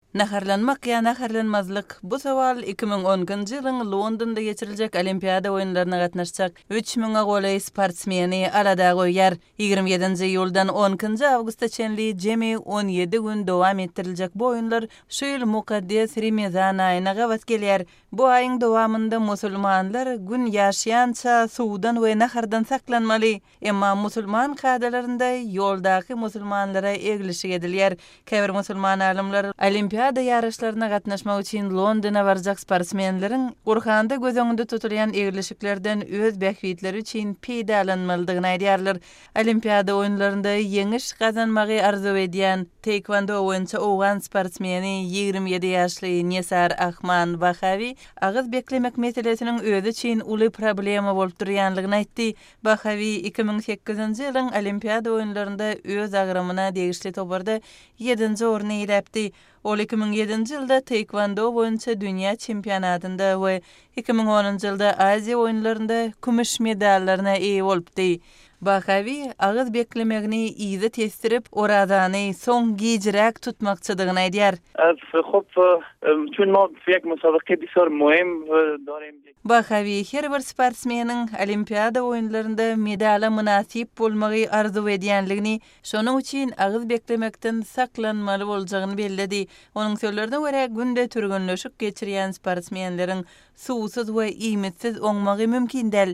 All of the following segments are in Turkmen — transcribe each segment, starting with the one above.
Naharlanmak ya naharlanmazlık. Bu sowal 2010-njy ýylyň Londonda geçiriljek Olimpiada oýunlaryna gatnaşjak 3000-a golay sportsmeni alada goýýar. 27-nji ýyldan 10-njy awgustda çenli jemi 17 gün dowam ettiriljek bu oýunlar şu ýyl mukaddes Ramazan aýyna gawat gelýär. Bu aýyň dowamynda musulmanlar gün ýaşaýança suwdan we nahardan saklanmaly. Emma musulman kadalarynda ýoldaky musulmanlara eglişik edilýär. Käbir musulman alymlar Olimpiada yarışlarına gatnaşmak üçin Londona barjak sportsmenleriň Gurhanda göz öňünde tutulýan eglişiklerden öz bähwitleri üçin peýdalanmalydygyny aýdýarlar. Olimpiada oýunlarynda ýeňiş gazanmagy arzu edýän taekwondo oýunçy owgan sportsmeni 27 ýaşly Nesar Ahman Bahawi agyz beklemek meselesiniň özü üçin uly problema bolup durýanlygyny aýtdy. Bahawi 2008-nji ýylyň Olimpiada oýunlarynda öz agrymyna degişli toparda 7-nji orny ýerläpdi. Ol 2007-nji ýylda taekwondo boýunça dünýä çempionatynda we 2010-njy ýylda Aziýa oýunlarynda kümüş medallaryna eýe bolupdy. Bahawi agyz beklemegini iýde testirip oradany soň gijirek tutmakçydygyny aýdýar. Bahawi her bir sportsmeniň Olimpiada oýunlarynda medala münasip bolmagy arzu edýänligini, şonuň üçin agyz beklemekden saklanmaly boljagyny belledi. Onuň sözlerine görä günde türgünleşik geçirýän sportsmenleriň suwsuz we iýmetsiz oňmagy mümkin däl.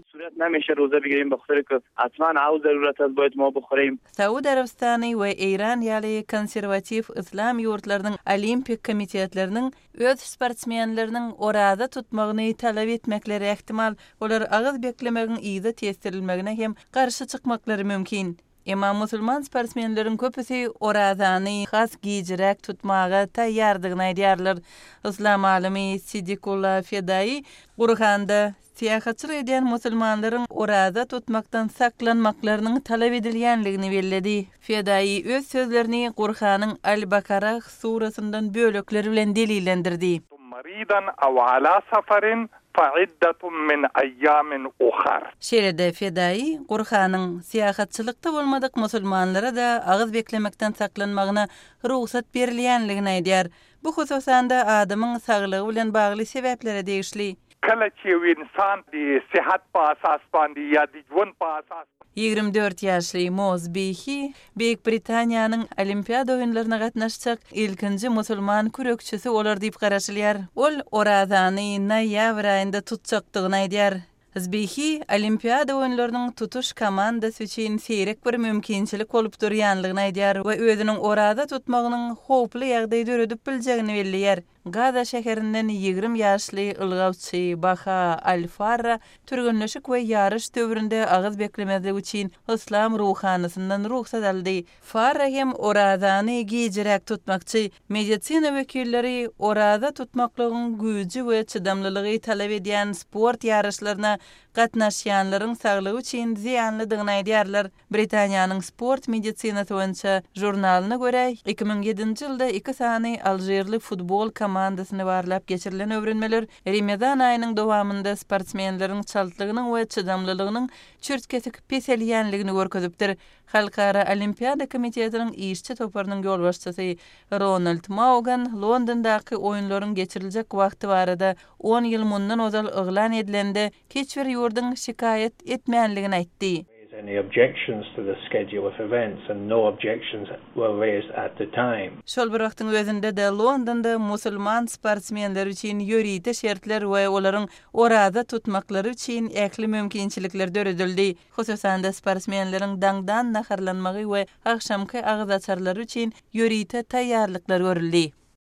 Saudiya Arabistany we Iran ýaly konserwativ islam ýurtlarynyň olimpik komitetleriniň öz sportsmenleriniň orada tutmagyny talap etmekleri ähtimal. Olar agyz beklemegiň iýde testirilmegine hem garşy çykmaklary mümkin. Emma musulman sportsmenleriň köpüsi oradany has gijirek tutmaga taýýardygyny aýdýarlar. Islam alimi Sidikullah Fedai Gurhanda siýahatçylyk edýän musulmanlaryň orada tutmakdan saklanmaklarynyň talap edilýänligini belledi. Fedai öz sözlerini Gurhanyň Al-Bakara surasyndan bölekleri bilen delillendirdi. Maridan aw ala safarin fa'iddatun min ayyamin ukhar. Şeýle Fedai Gurhanyň siýahatçylykda bolmadyk musulmanlara da agyz beklemekden saklanmagyna ruhsat berilýänligini aýdýar. Bu hususanda adamyň saglygy bilen bagly sebeplere degişli. Kalaçy insan di sihat basaspan di ya di jon basas 24 ýaşly Mozbihi Büyük Britaniýanyň Olimpiada oýunlaryna gatnaşjak ilkinji musulman kürekçisi olar diýip garaşylýar. Ol oradany noýabr aýynda tutjakdygyny aýdýar. Zbihi Olimpiada oýunlarynyň tutuş komandasy üçin seýrek bir mümkinçilik bolup durýanlygyny aýdýar we özüniň orada tutmagynyň howply ýagdaýda öredip biljegini bellýär. Gaza şäherinden 20 ýaşly ylgawçy Baha Al-Farra türgünleşik we ýarış döwründe agyz beklemezlik üçin islam ruhanysyndan ruhsat aldy. Farra hem oradany gijirek tutmakçy. Medisina wekilleri orada tutmaklygyň güýji we çydamlylygy talap edýän sport ýarışlaryna gatnaşýanlaryň saglygy üçin ziýanlydygyny aýdýarlar. Britaniýanyň sport medisinasy boýunça jurnalyna görä 2007-nji ýylda 2 sany Aljerli futbol komandasyny barlap geçirilen öwrenmeler Ramazan aýynyň dowamynda sportsmenleriň çaltlygynyň we çydamlylygynyň çürtkesik peselýänligini görkezipdir. Halkara Olimpiada Komitetiniň işçi toparynyň ýolbaşçysy Ronald Maugan Londondaky oýunlaryň geçiriljek wagty barada 10 ýyl mundan ozal yglan edilende hiçbir ýurdyň şikayet etmänligini aýtdy. Any objections to the schedule of events and no objections were raised at the time. Şol bir wagtyň özünde de Londonda musulman sportsmenler üçin ýörite şertler we olaryň orada tutmaklary üçin ähli mümkinçilikler döredildi. Hususan da sportsmenleriň daňdan naharlanmagy we akşamky agyzaçarlary üçin ýörite taýýarlyklar görüldi.